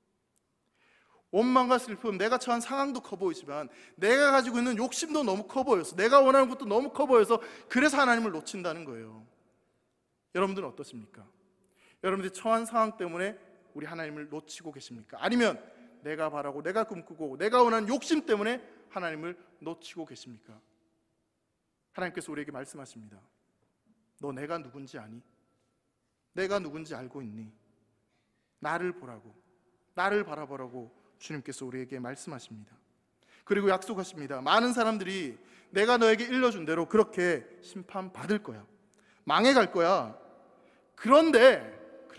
원망과 슬픔, 내가 처한 상황도 커 보이지만 내가 가지고 있는 욕심도 너무 커 보여서, 내가 원하는 것도 너무 커 보여서, 그래서 하나님을 놓친다는 거예요. 여러분들은 어떠십니까? 여러분들이 처한 상황 때문에 우리 하나님을 놓치고 계십니까? 아니면 내가 바라고 내가 꿈꾸고 내가 원하는 욕심 때문에 하나님을 놓치고 계십니까? 하나님께서 우리에게 말씀하십니다. 너 내가 누군지 아니? 내가 누군지 알고 있니? 나를 보라고, 나를 바라보라고 주님께서 우리에게 말씀하십니다. 그리고 약속하십니다. 많은 사람들이 내가 너에게 일러준 대로 그렇게 심판받을 거야, 망해갈 거야. 그런데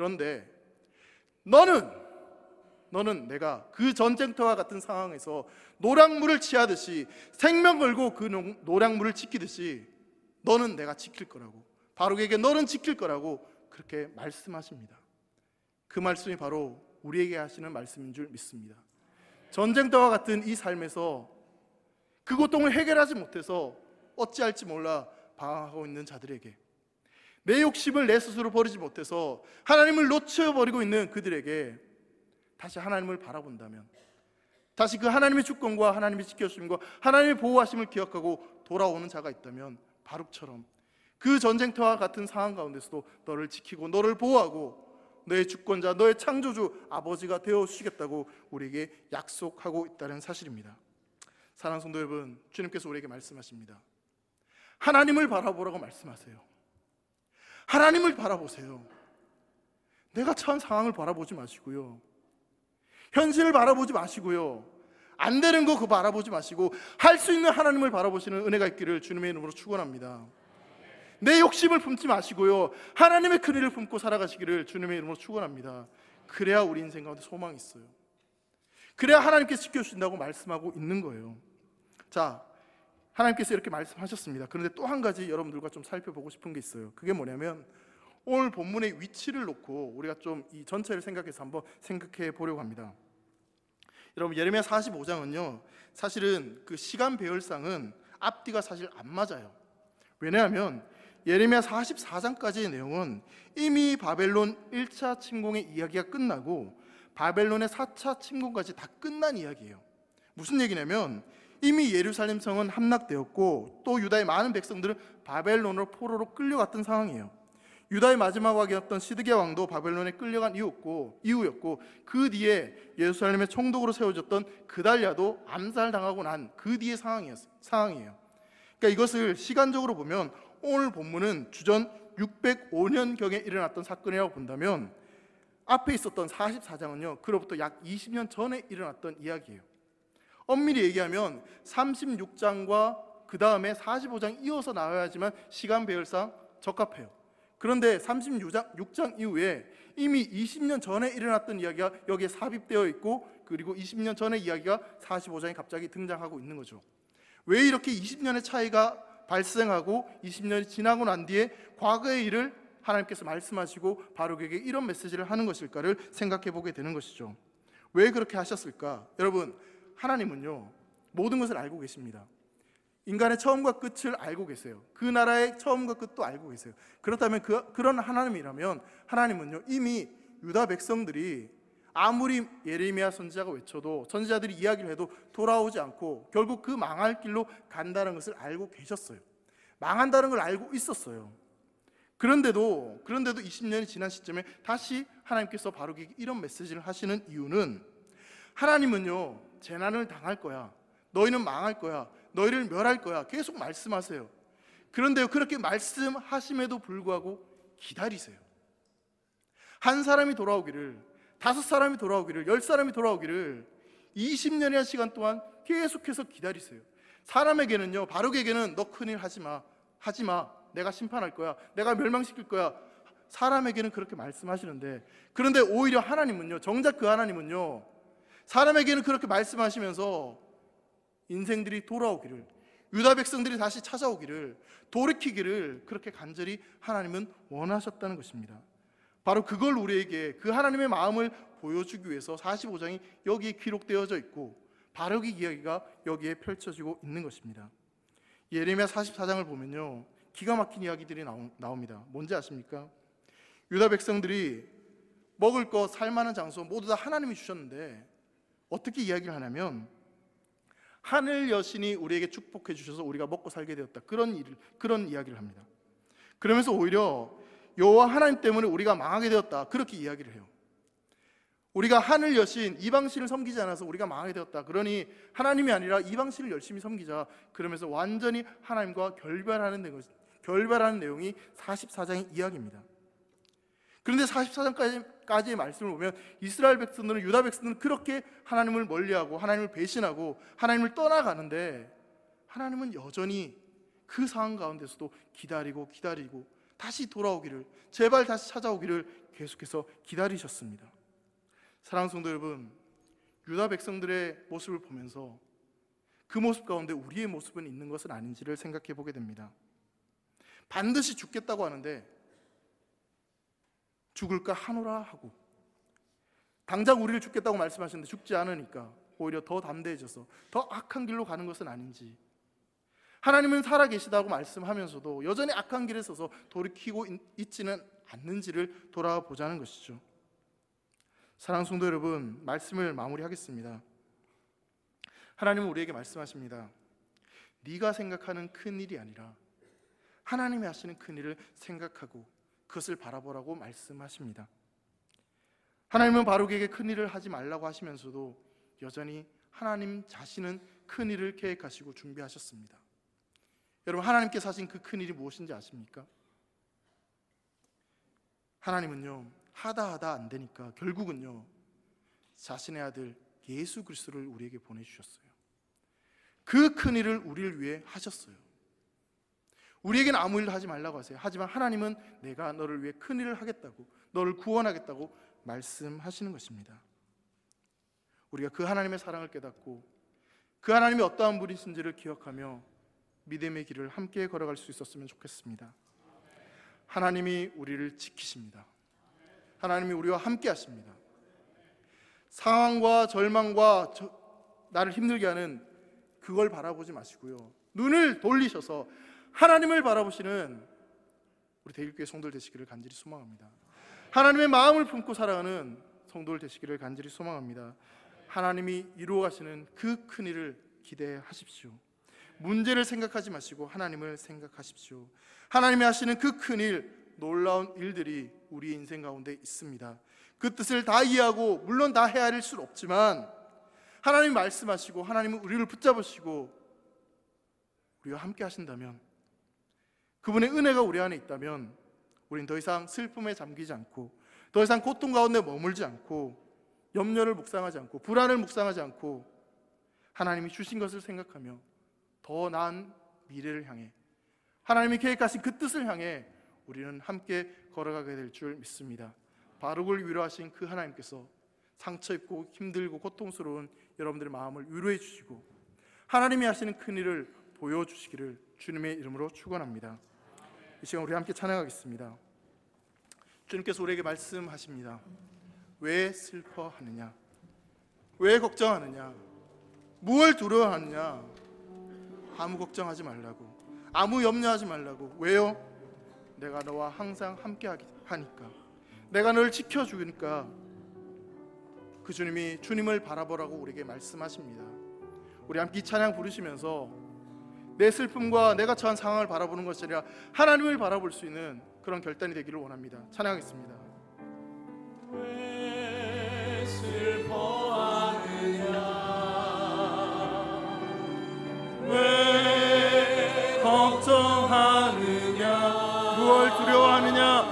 너는 내가 그 전쟁터와 같은 상황에서 노량물을 취하듯이 생명 걸고 그 노량물을 지키듯이 너는 내가 지킬 거라고, 바룩에게 너는 지킬 거라고 그렇게 말씀하십니다. 그 말씀이 바로 우리에게 하시는 말씀인 줄 믿습니다. 전쟁터와 같은 이 삶에서 그 고통을 해결하지 못해서 어찌할지 몰라 방황하고 있는 자들에게, 내 욕심을 내 스스로 버리지 못해서 하나님을 놓쳐버리고 있는 그들에게 다시 하나님을 바라본다면, 다시 그 하나님의 주권과 하나님의 지켜주심과 하나님의 보호하심을 기억하고 돌아오는 자가 있다면, 바룩처럼 그 전쟁터와 같은 상황 가운데서도 너를 지키고 너를 보호하고 너의 주권자, 너의 창조주 아버지가 되어주시겠다고 우리에게 약속하고 있다는 사실입니다. 사랑하는 성도 여러분, 주님께서 우리에게 말씀하십니다. 하나님을 바라보라고 말씀하세요. 하나님을 바라보세요. 내가 처한 상황을 바라보지 마시고요, 현실을 바라보지 마시고요, 안 되는 거 그거 바라보지 마시고 할 수 있는 하나님을 바라보시는 은혜가 있기를 주님의 이름으로 축원합니다. 내 욕심을 품지 마시고요, 하나님의 큰일을 품고 살아가시기를 주님의 이름으로 축원합니다. 그래야 우리 인생 가운데 소망이 있어요. 그래야 하나님께서 지켜주신다고 말씀하고 있는 거예요. 자, 하나님께서 이렇게 말씀하셨습니다. 그런데 또 한 가지 여러분들과 좀 살펴보고 싶은 게 있어요. 그게 뭐냐면, 오늘 본문의 위치를 놓고 우리가 좀 이 전체를 생각해서 한번 생각해 보려고 합니다. 여러분, 예레미야 45장은요 사실은 그 시간 배열상은 앞뒤가 사실 안 맞아요. 왜냐하면 예레미야 44장까지의 내용은 이미 바벨론 1차 침공의 이야기가 끝나고 바벨론의 4차 침공까지 다 끝난 이야기예요. 무슨 얘기냐면 이미 예루살렘 성은 함락되었고 또 유다의 많은 백성들은 바벨론으로 포로로 끌려갔던 상황이에요. 유다의 마지막 왕이었던 시드기야 왕도 바벨론에 끌려간 이후였고 그 뒤에 예루살렘의 총독으로 세워졌던 그달랴도 암살당하고 난 그 뒤의 상황이에요. 그러니까 이것을 시간적으로 보면 오늘 본문은 주전 605년경에 일어났던 사건이라고 본다면 앞에 있었던 44장은요 그로부터 약 20년 전에 일어났던 이야기예요. 엄밀히 얘기하면 36장과 그 다음에 45장 이어서 나와야지만 시간 배열상 적합해요. 그런데 36장 이후에 이미 20년 전에 일어났던 이야기가 여기에 삽입되어 있고, 그리고 20년 전의 이야기가 45장에 갑자기 등장하고 있는 거죠. 왜 이렇게 20년의 차이가 발생하고 20년이 지나고 난 뒤에 과거의 일을 하나님께서 말씀하시고 바룩에게 이런 메시지를 하는 것일까를 생각해 보게 되는 것이죠. 왜 그렇게 하셨을까? 여러분, 하나님은요 모든 것을 알고 계십니다. 인간의 처음과 끝을 알고 계세요. 그 나라의 처음과 끝도 알고 계세요. 그렇다면 그런 하나님이라면 하나님은요 이미 유다 백성들이 아무리 예레미야 선지자가 외쳐도, 선지자들이 이야기를 해도 돌아오지 않고 결국 그 망할 길로 간다는 것을 알고 계셨어요. 망한다는 걸 알고 있었어요. 그런데도 20년이 지난 시점에 다시 하나님께서 바룩에게 이런 메시지를 하시는 이유는, 하나님은요 재난을 당할 거야, 너희는 망할 거야, 너희를 멸할 거야, 계속 말씀하세요. 그런데요 그렇게 말씀하심에도 불구하고 기다리세요. 한 사람이 돌아오기를, 5사람이 돌아오기를, 10사람이 돌아오기를 20년이라는 시간 동안 계속해서 기다리세요. 사람에게는요, 바룩에게는 너 큰일 하지마, 내가 심판할 거야, 내가 멸망시킬 거야, 사람에게는 그렇게 말씀하시는데, 그런데 오히려 하나님은요, 정작 그 하나님은요 사람에게는 그렇게 말씀하시면서 인생들이 돌아오기를, 유다 백성들이 다시 찾아오기를, 돌이키기를 그렇게 간절히 하나님은 원하셨다는 것입니다. 바로 그걸 우리에게, 그 하나님의 마음을 보여주기 위해서 45장이 여기에 기록되어져 있고 바룩의 이야기가 여기에 펼쳐지고 있는 것입니다. 예레미야 44장을 보면요 기가 막힌 이야기들이 나옵니다. 뭔지 아십니까? 유다 백성들이 먹을 것, 살만한 장소 모두 다 하나님이 주셨는데 어떻게 이야기를 하냐면, 하늘 여신이 우리에게 축복해 주셔서 우리가 먹고 살게 되었다, 그런 이야기를 합니다. 그러면서 오히려 여호와 하나님 때문에 우리가 망하게 되었다, 그렇게 이야기를 해요. 우리가 하늘 여신 이방신을 섬기지 않아서 우리가 망하게 되었다, 그러니 하나님이 아니라 이방신을 열심히 섬기자, 그러면서 완전히 하나님과 결별하는 내용이 44장의 이야기입니다. 그런데 44장까지의 말씀을 보면 이스라엘 백성들은, 유다 백성들은 그렇게 하나님을 멀리하고 하나님을 배신하고 하나님을 떠나가는데, 하나님은 여전히 그 상황 가운데서도 기다리고 다시 돌아오기를, 제발 다시 찾아오기를 계속해서 기다리셨습니다. 사랑하는 성도 여러분, 유다 백성들의 모습을 보면서 그 모습 가운데 우리의 모습은 있는 것은 아닌지를 생각해 보게 됩니다. 반드시 죽겠다고 하는데 죽을까 하노라 하고, 당장 우리를 죽겠다고 말씀하셨는데 죽지 않으니까 오히려 더 담대해져서 더 악한 길로 가는 것은 아닌지, 하나님은 살아계시다고 말씀하면서도 여전히 악한 길에 서서 돌이키고 있지는 않는지를 돌아보자는 것이죠. 사랑하는 성도 여러분, 말씀을 마무리하겠습니다. 하나님은 우리에게 말씀하십니다. 네가 생각하는 큰일이 아니라 하나님이 하시는 큰일을 생각하고 그것을 바라보라고 말씀하십니다. 하나님은 바룩에게 큰일을 하지 말라고 하시면서도 여전히 하나님 자신은 큰일을 계획하시고 준비하셨습니다. 여러분, 하나님께서 하신 그 큰일이 무엇인지 아십니까? 하나님은요 하다 안 되니까 결국은요 자신의 아들 예수 그리스도를 우리에게 보내주셨어요. 그 큰일을 우리를 위해 하셨어요. 우리에게는 아무 일도 하지 말라고 하세요. 하지만 하나님은 내가 너를 위해 큰일을 하겠다고, 너를 구원하겠다고 말씀하시는 것입니다. 우리가 그 하나님의 사랑을 깨닫고 그 하나님이 어떠한 분이신지를 기억하며 믿음의 길을 함께 걸어갈 수 있었으면 좋겠습니다. 하나님이 우리를 지키십니다. 하나님이 우리와 함께 하십니다. 상황과 절망과 나를 힘들게 하는 그걸 바라보지 마시고요, 눈을 돌리셔서 하나님을 바라보시는 우리 대일교회 성도들 되시기를 간절히 소망합니다. 하나님의 마음을 품고 살아가는 성도들 되시기를 간절히 소망합니다. 하나님이 이루어 가시는 그 큰일을 기대하십시오. 문제를 생각하지 마시고 하나님을 생각하십시오. 하나님이 하시는 그 큰일, 놀라운 일들이 우리의 인생 가운데 있습니다. 그 뜻을 다 이해하고 물론 다 헤아릴 수는 없지만 하나님이 말씀하시고 하나님은 우리를 붙잡으시고 우리와 함께 하신다면, 그분의 은혜가 우리 안에 있다면 우리는 더 이상 슬픔에 잠기지 않고, 더 이상 고통 가운데 머물지 않고, 염려를 묵상하지 않고, 불안을 묵상하지 않고, 하나님이 주신 것을 생각하며 더 나은 미래를 향해, 하나님이 계획하신 그 뜻을 향해 우리는 함께 걸어가게 될 줄 믿습니다. 바룩을 위로하신 그 하나님께서 상처 입고 힘들고 고통스러운 여러분들의 마음을 위로해 주시고 하나님이 하시는 큰 일을 보여주시기를 주님의 이름으로 축원합니다. 이 시간 우리 함께 찬양하겠습니다. 주님께서 우리에게 말씀하십니다. 왜 슬퍼하느냐? 왜 걱정하느냐? 무엇을 두려워하느냐? 아무 걱정하지 말라고, 아무 염려하지 말라고. 왜요? 내가 너와 항상 함께 하니까, 내가 널 지켜주니까. 그 주님이 주님을 바라보라고 우리에게 말씀하십니다. 우리 함께 이 찬양 부르시면서 내 슬픔과 내가 처한 상황을 바라보는 것이 아니라 하나님을 바라볼 수 있는 그런 결단이 되기를 원합니다. 찬양하겠습니다. 왜 슬퍼하느냐? 왜 걱정하느냐? 무엇을 두려워하느냐?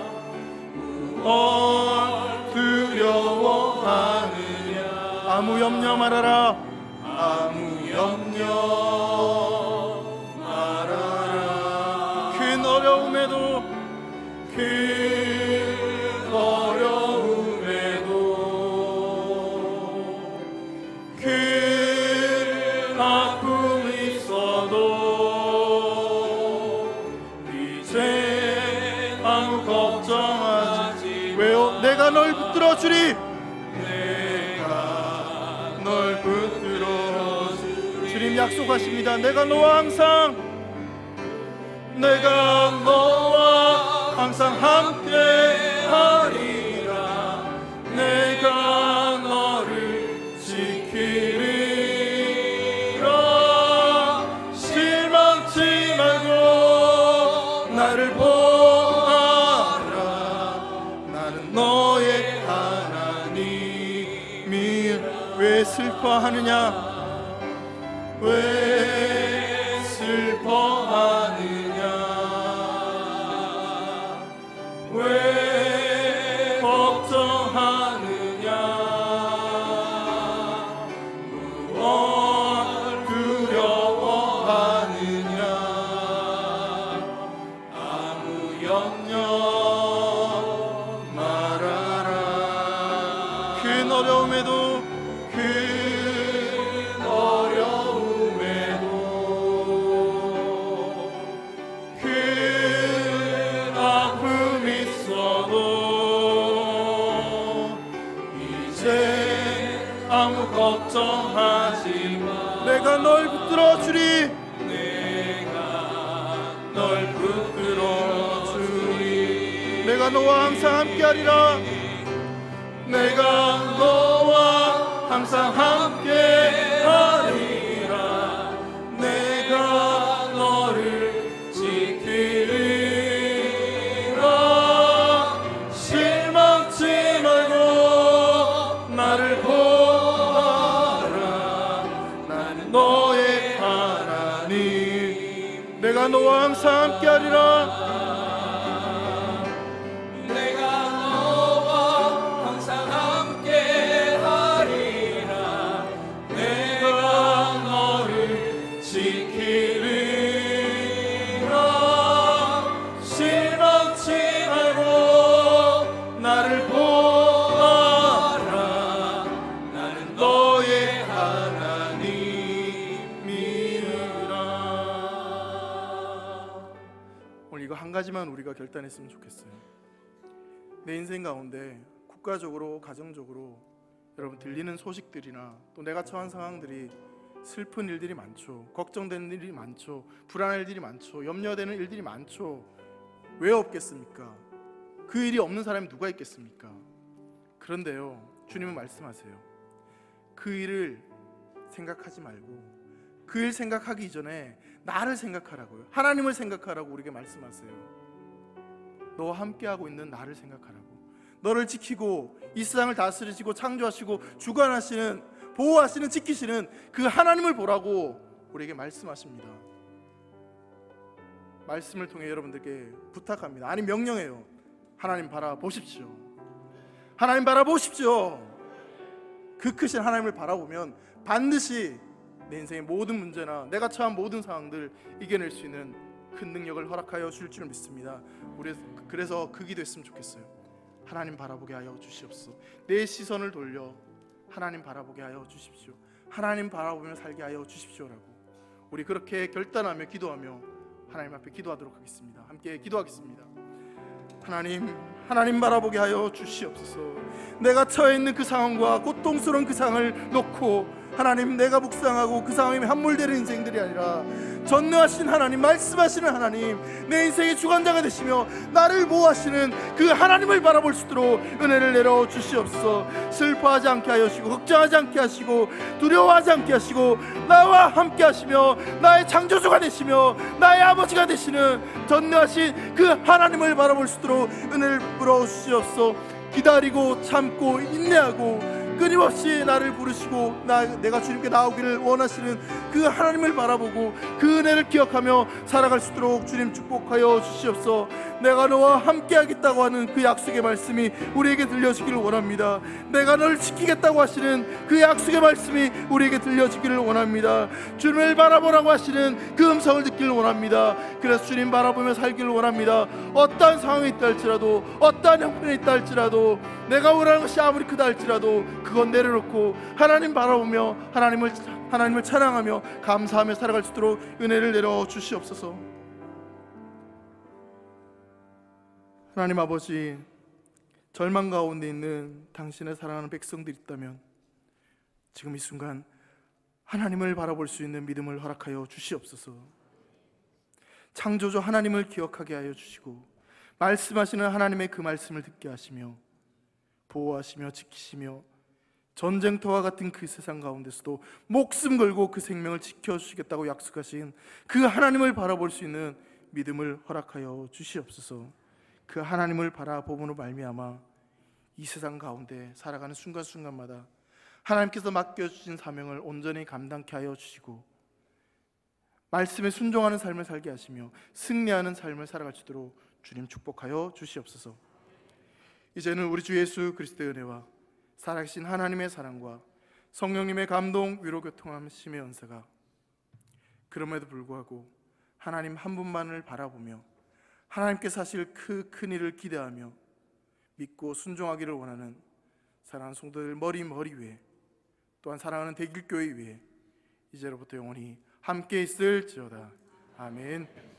무엇 두려워하느냐? 아무 염려 말아라. 아무 염려 말아라. 큰 어려움에도, 큰 어려움에도, 큰 아픔이 있어도 이제 아무 걱정하지. 왜요? 내가 널 붙들어 주리. 내가 널 붙들어 주리. 주님 약속하십니다. 내가 너와 항상, 내가 너와 항상 함께 하리라. 내가 너를 지키리라. 실망치 말고 나를 보아라. 나는 너의 하나님이라. 왜 슬퍼하느냐? 왜 슬퍼하느냐? 왜 걱정하느냐? 무엇 두려워하느냐? 아무 염려 말아라. 큰 어려움에도, 큰 어려움에도, 큰 아픔이 있어도 이제 아무 걱정하지 마. 내가 널 붙들어 주리. 내가 널 붙들어 주리. 내가 너와 항상 함께하리라. 내가 너와 항상 함께 하리라. 내가 너를 지키리라. 실망치 말고 나를 보아라. 나는 너의 하나님. 내가 너와 항상 함께하리라. 내가 너와 항상 함께 하리라. 내가 너를 지키리라. 실망치 말고 나를 보아라. 나는 너의 하나님이라. 오늘 이거 한 가지만 우리가 결단했으면 좋겠어요. 내 인생 가운데 국가적으로, 가정적으로 여러분 들리는 소식들이나 또 내가 처한 상황들이 슬픈 일들이 많죠. 걱정되는 일이 많죠. 불안할 일이 많죠. 염려되는 일들이 많죠. 왜 없겠습니까? 그 일이 없는 사람이 누가 있겠습니까? 그런데요, 주님은 말씀하세요. 그 일을 생각하지 말고 그 일 생각하기 이전에 나를 생각하라고요. 하나님을 생각하라고 우리에게 말씀하세요. 너와 함께하고 있는 나를 생각하라고. 너를 지키고 이 세상을 다스리시고 창조하시고 주관하시는, 보호하시는, 지키시는 그 하나님을 보라고 우리에게 말씀하십니다. 말씀을 통해 여러분들께 부탁합니다. 아니 명령해요. 하나님 바라보십시오. 하나님 바라보십시오. 그 크신 하나님을 바라보면 반드시 내 인생의 모든 문제나 내가 처한 모든 상황들 이겨낼 수 있는 큰 능력을 허락하여 주실 줄 믿습니다. 우리 그래서 그 기도했으면 좋겠어요. 하나님 바라보게 하여 주시옵소서. 내 시선을 돌려 하나님 바라보게 하여 주십시오. 하나님 바라보며 살게 하여 주십시오라고 우리 그렇게 결단하며 기도하며 하나님 앞에 기도하도록 하겠습니다. 함께 기도하겠습니다. 하나님 바라보게 하여 주시옵소서. 내가 처해 있는 그 상황과 고통스러운 그 상황을 놓고 하나님, 내가 묵상하고 그 상황에 함몰되는 인생들이 아니라 전능하신 하나님, 말씀하시는 하나님, 내 인생의 주관자가 되시며 나를 보호하시는 그 하나님을 바라볼 수 있도록 은혜를 내려 주시옵소서. 슬퍼하지 않게 하시고 걱정하지 않게 하시고 두려워하지 않게 하시고 나와 함께 하시며 나의 창조주가 되시며 나의 아버지가 되시는 전능하신 그 하나님을 바라볼 수 있도록 은혜를 불어 주시옵소서. 기다리고 참고 인내하고 끊임없이 나를 부르시고 내가 주님께 나오기를 원하시는 그 하나님을 바라보고 그 은혜를 기억하며 살아갈 수 있도록 주님 축복하여 주시옵소서. 내가 너와 함께 하겠다고 하는 그 약속의 말씀이 우리에게 들려지기를 원합니다. 내가 너를 지키겠다고 하시는 그 약속의 말씀이 우리에게 들려지기를 원합니다. 주님을 바라보라고 하시는 그 음성을 듣기를 원합니다. 그래서 주님 바라보며 살기를 원합니다. 어떠한 상황이 있다 할지라도, 어떠한 형편이 있다 할지라도, 내가 원하는 것이 아무리 크다 할지라도 그건 내려놓고 하나님 바라보며 하나님을 찬양하며 감사하며 살아갈 수 있도록 은혜를 내려 주시옵소서. 하나님 아버지, 절망 가운데 있는 당신의 사랑하는 백성들이 있다면 지금 이 순간 하나님을 바라볼 수 있는 믿음을 허락하여 주시옵소서. 창조주 하나님을 기억하게 하여 주시고 말씀하시는 하나님의 그 말씀을 듣게 하시며 보호하시며 지키시며 전쟁터와 같은 그 세상 가운데서도 목숨 걸고 그 생명을 지켜주시겠다고 약속하신 그 하나님을 바라볼 수 있는 믿음을 허락하여 주시옵소서. 그 하나님을 바라봄으로 말미암아 이 세상 가운데 살아가는 순간순간마다 하나님께서 맡겨주신 사명을 온전히 감당케 하여 주시고 말씀에 순종하는 삶을 살게 하시며 승리하는 삶을 살아갈 수 있도록 주님 축복하여 주시옵소서. 이제는 우리 주 예수 그리스도의 은혜와 살아계신 하나님의 사랑과 성령님의 감동, 위로, 교통하심의 연세가 그럼에도 불구하고 하나님 한 분만을 바라보며 하나님께서 하실 그 큰 일을 기대하며 믿고 순종하기를 원하는 사랑하는 성도들 머리 위에, 또한 사랑하는 대길교회 위에 이제로부터 영원히 함께 있을지어다. 아멘.